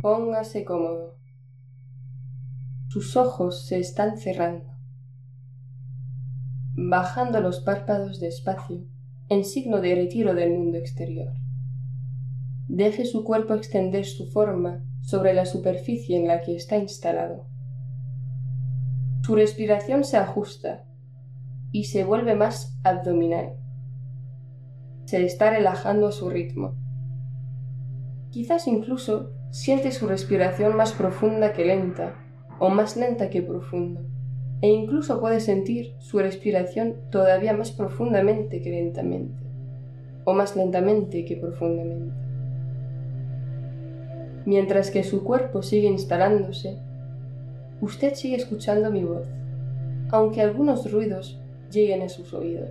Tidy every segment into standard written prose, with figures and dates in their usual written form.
Póngase cómodo. Sus ojos se están cerrando, bajando los párpados despacio en signo de retiro del mundo exterior. Deje su cuerpo extender su forma sobre la superficie en la que está instalado. Su respiración se ajusta y se vuelve más abdominal. Se está relajando a su ritmo. Quizás incluso siente su respiración más profunda que lenta, o más lenta que profunda, e incluso puede sentir su respiración todavía más profundamente que lentamente, o más lentamente que profundamente. Mientras que su cuerpo sigue instalándose, usted sigue escuchando mi voz, aunque algunos ruidos lleguen a sus oídos.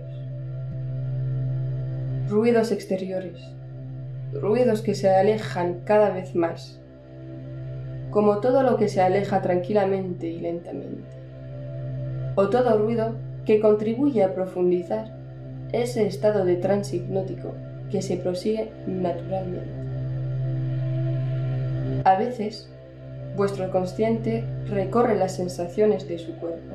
Ruidos exteriores, ruidos que se alejan cada vez más, como todo lo que se aleja tranquilamente y lentamente, o todo ruido que contribuye a profundizar ese estado de trance hipnótico que se prosigue naturalmente. A veces, vuestro consciente recorre las sensaciones de su cuerpo.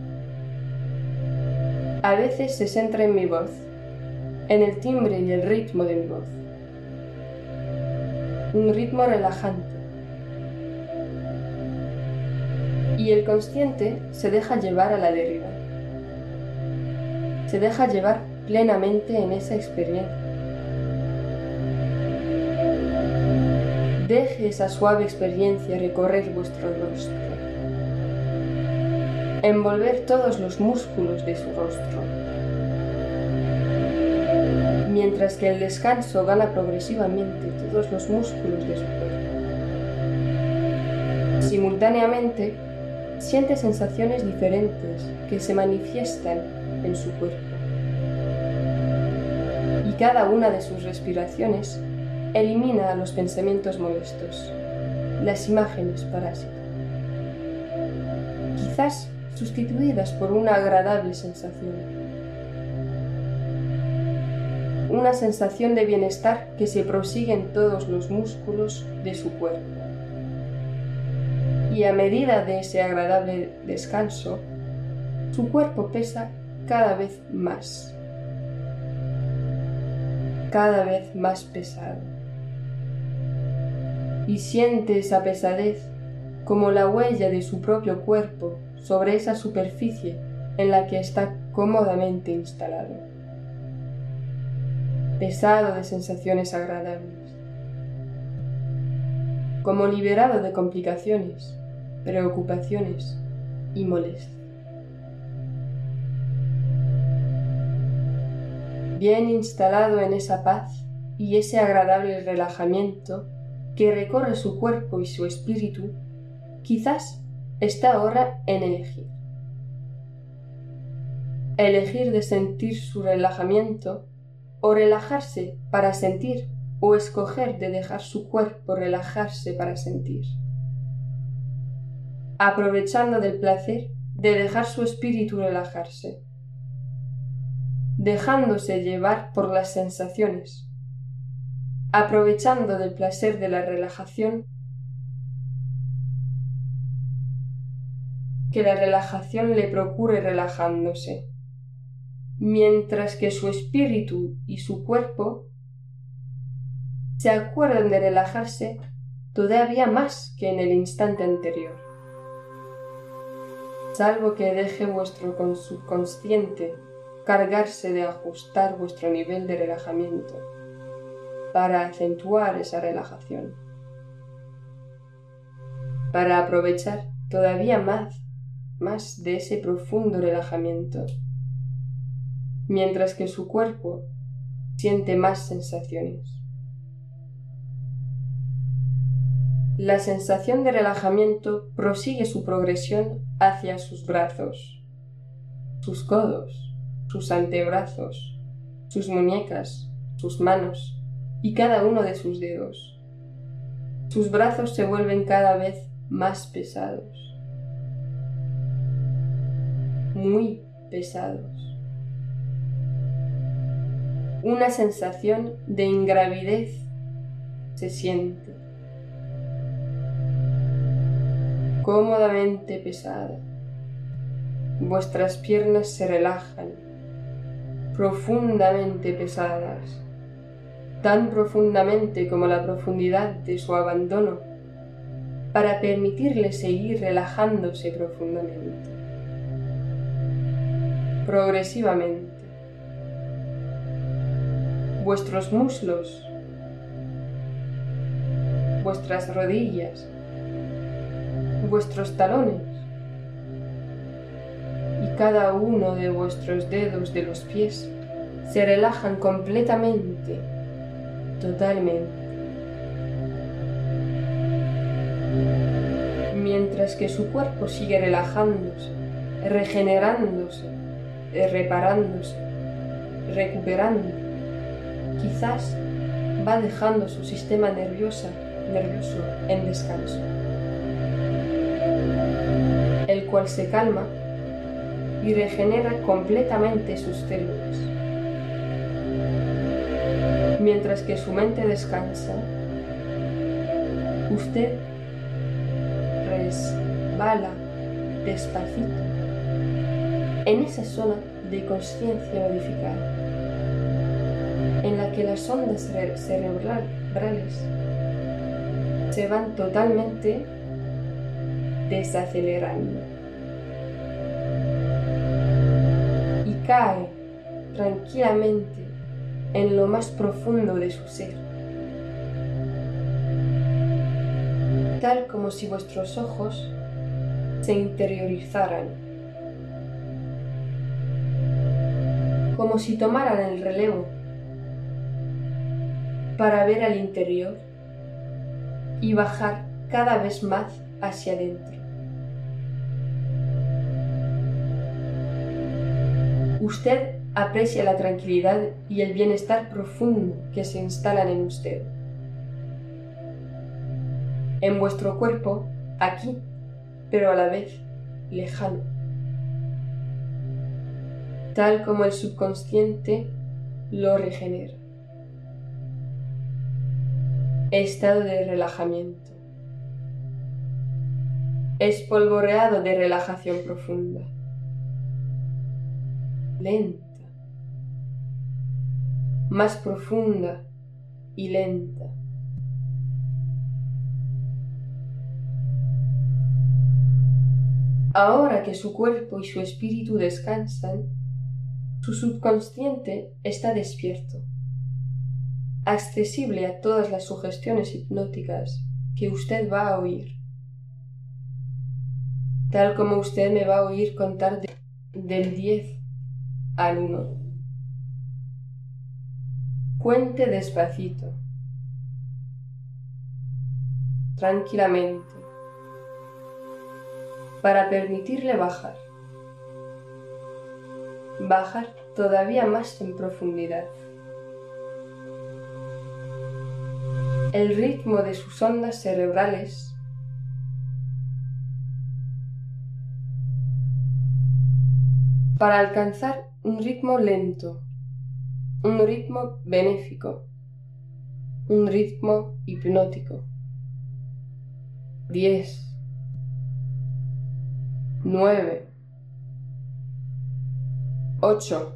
A veces se centra en mi voz, en el timbre y el ritmo de mi voz. Un ritmo relajante. Y el consciente se deja llevar a la deriva. Se deja llevar plenamente en esa experiencia. Deje esa suave experiencia recorrer vuestro rostro, envolver todos los músculos de su rostro, mientras que el descanso gana progresivamente todos los músculos de su cuerpo. Simultáneamente, siente sensaciones diferentes que se manifiestan en su cuerpo. Y cada una de sus respiraciones elimina los pensamientos molestos, las imágenes parásitas, quizás sustituidas por una agradable sensación. Una sensación de bienestar que se prosigue en todos los músculos de su cuerpo. Y a medida de ese agradable descanso, su cuerpo pesa cada vez más pesado. Y siente esa pesadez como la huella de su propio cuerpo sobre esa superficie en la que está cómodamente instalado. Pesado de sensaciones agradables, como liberado de complicaciones, preocupaciones y molestias. Bien instalado en esa paz y ese agradable relajamiento que recorre su cuerpo y su espíritu, quizás está ahora en elegir. Elegir de sentir su relajamiento o relajarse para sentir, o escoger de dejar su cuerpo relajarse para sentir. Aprovechando del placer de dejar su espíritu relajarse, dejándose llevar por las sensaciones, aprovechando del placer de la relajación, que la relajación le procure relajándose, mientras que su espíritu y su cuerpo se acuerdan de relajarse todavía más que en el instante anterior, salvo que deje vuestro subconsciente cargarse de ajustar vuestro nivel de relajamiento para acentuar esa relajación, para aprovechar todavía más de ese profundo relajamiento, mientras que su cuerpo siente más sensaciones. La sensación de relajamiento prosigue su progresión hacia sus brazos, sus codos, sus antebrazos, sus muñecas, sus manos y cada uno de sus dedos. Sus brazos se vuelven cada vez más pesados, muy pesados. Una sensación de ingravidez se siente. cómodamente pesada. Vuestras piernas se relajan, profundamente pesadas, tan profundamente como la profundidad de su abandono, para permitirle seguir relajándose profundamente. Progresivamente, vuestros muslos, vuestras rodillas, vuestros talones y cada uno de vuestros dedos de los pies se relajan completamente, totalmente. Mientras que su cuerpo sigue relajándose, regenerándose, reparándose, recuperando, quizás va dejando su sistema nervioso en descanso, el cual se calma y regenera completamente sus células. Mientras que su mente descansa, usted resbala despacito en esa zona de conciencia modificada, en la que las ondas cerebrales se van totalmente desacelerando y cae tranquilamente en lo más profundo de su ser, tal como si vuestros ojos se interiorizaran, como si tomaran el relevo para ver al interior y bajar cada vez más hacia adentro. Usted aprecia la tranquilidad y el bienestar profundo que se instalan en usted, en vuestro cuerpo, aquí, pero a la vez lejano, tal como el subconsciente lo regenera. Estado de relajamiento. Espolvoreado de relajación profunda. Lenta. Más profunda y lenta. Ahora que su cuerpo y su espíritu descansan, su subconsciente está despierto, accesible a todas las sugestiones hipnóticas que usted va a oír, tal como usted me va a oír contar del 10 al 1. Cuente despacito, tranquilamente, para permitirle bajar todavía más en profundidad. El ritmo de sus ondas cerebrales para alcanzar un ritmo lento, un ritmo benéfico, un ritmo hipnótico. 10, 9, 8.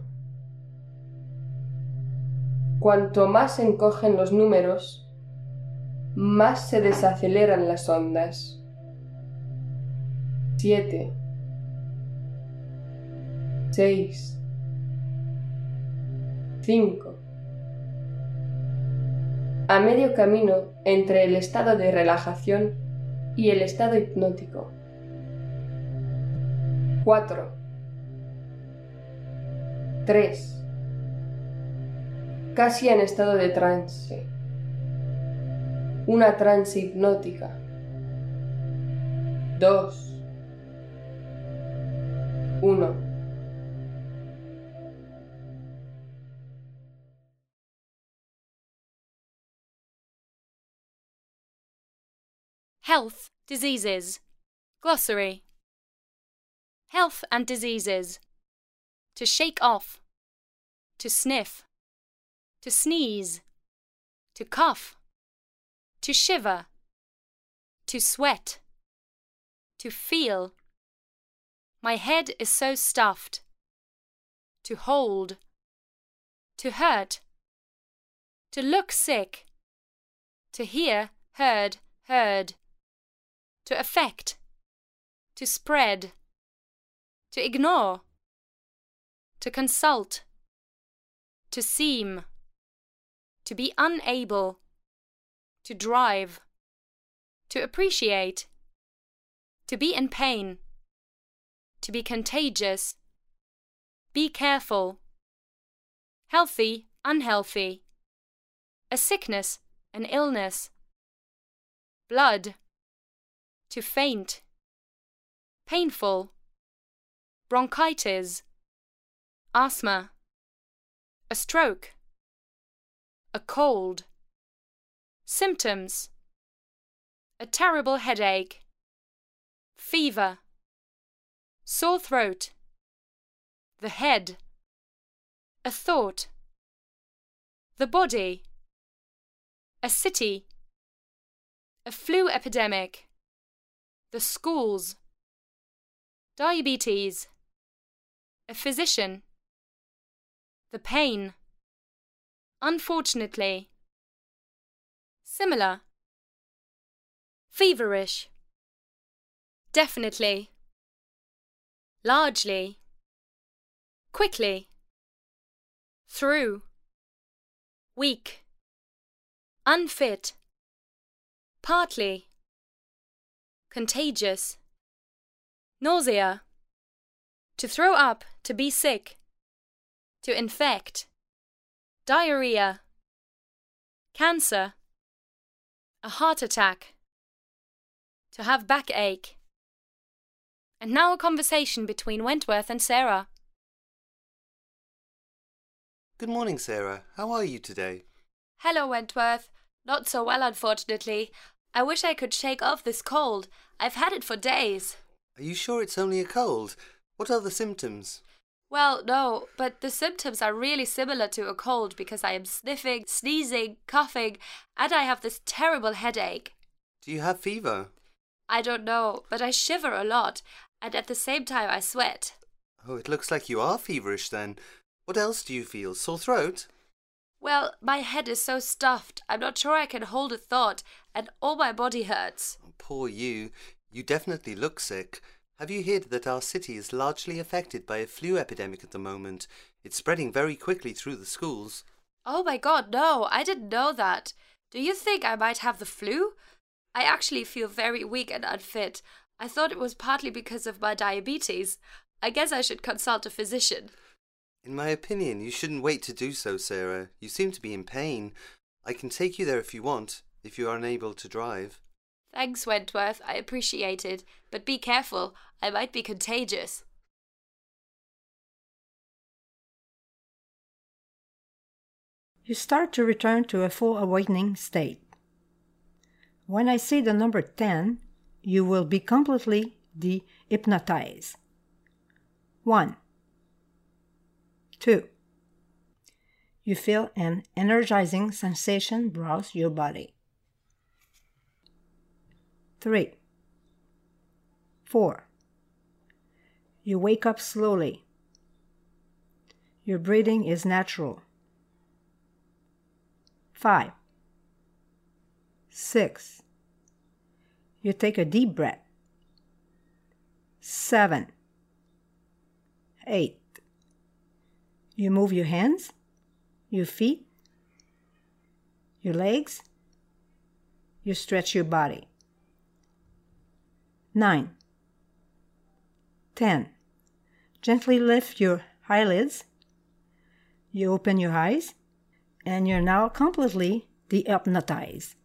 Cuanto más se encogen los números, más se desaceleran las ondas. 7, 6, 5. A medio camino entre el estado de relajación y el estado hipnótico. 4, 3. Casi en estado de trance. Una trance hipnótica. 2, 1. Health, diseases. Glossary. Health and diseases. To shake off. To sniff. To sneeze. To cough. To shiver. To sweat. To feel. My head is so stuffed. To hold. To hurt. To look sick. To hear, heard, heard. To affect. To spread. To ignore. To consult. To seem. To be unable. To drive. To appreciate. To be in pain. To be contagious. Be careful. Healthy, unhealthy. A sickness, an illness. Blood. To faint. Painful. Bronchitis. Asthma. A stroke. A cold. Symptoms. A terrible headache. Fever. Sore throat. The head. A thought. The body. A city. A flu epidemic. The schools. Diabetes. A physician. The pain. Unfortunately. Similar. Feverish. Definitely. Largely. Quickly. Through. Weak. Unfit. Partly. Contagious. Nausea. To throw up, to be sick. To infect. Diarrhea. Cancer. A heart attack. To have backache. And now a conversation between Wentworth and Sarah. Good morning, Sarah. How are you today? Hello, Wentworth. Not so well, unfortunately. I wish I could shake off this cold. I've had it for days. Are you sure it's only a cold? What are the symptoms? Well, no, but the symptoms are really similar to a cold because I am sniffing, sneezing, coughing, and I have this terrible headache. Do you have fever? I don't know, but I shiver a lot, and at the same time I sweat. Oh, it looks like you are feverish then. What else do you feel? Sore throat? Well, my head is so stuffed, I'm not sure I can hold a thought, and all my body hurts. Oh, poor you. You definitely look sick. Have you heard that our city is largely affected by a flu epidemic at the moment? It's spreading very quickly through the schools. Oh my God, no, I didn't know that. Do you think I might have the flu? I actually feel very weak and unfit. I thought it was partly because of my diabetes. I guess I should consult a physician. In my opinion, you shouldn't wait to do so, Sarah. You seem to be in pain. I can take you there if you want, if you are unable to drive. Thanks, Wentworth. I appreciate it. But be careful. I might be contagious. You start to return to a full awakening state. When I say the number 10, you will be completely de-hypnotized. 1. 2. You feel an energizing sensation browse your body. 3. 4. You wake up slowly. Your breathing is natural. 5. 6. You take a deep breath. 7. 8. You move your hands, your feet, your legs. You stretch your body. 9. 10. Gently lift your eyelids. You open your eyes, and you're now completely de-hypnotized.